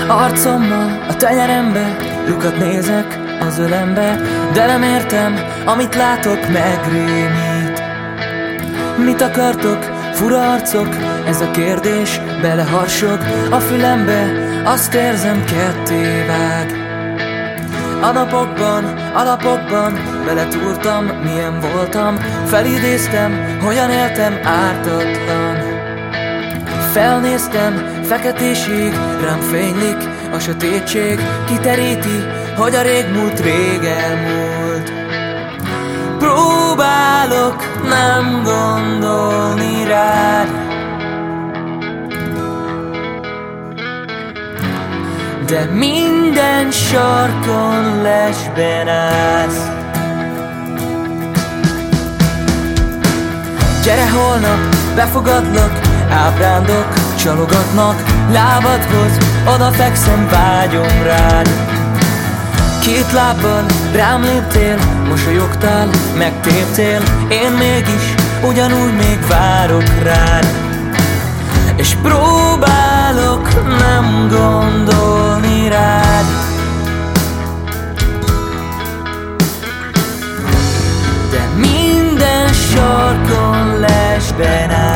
Arcommal a tenyerembe, lyukat nézek az ölembe, de nem értem, amit látok, megrémít. Mit akartok, fura arcok? Ez a kérdés beleharsog a fülembe, azt érzem, kettévág. A napokban beletúrtam, milyen voltam, felidéztem, hogyan éltem ártatlan. Felnéztem, feketésig, rám fénylik a sötétség, kiteríti, hogy a régmúlt rég elmúlt. Próbálok nem gondolni rád, de minden sarkon lesben állsz. Gyere holnap, befogadlak, ábrándok, csalogatnak, lábadhoz odafekszem, vágyom rád. Két lábbal rám léptél, mosolyogtál, megtéptél, én mégis ugyanúgy még várok rád. És próbálok nem gondolni rád, de minden sarkon lesben áll.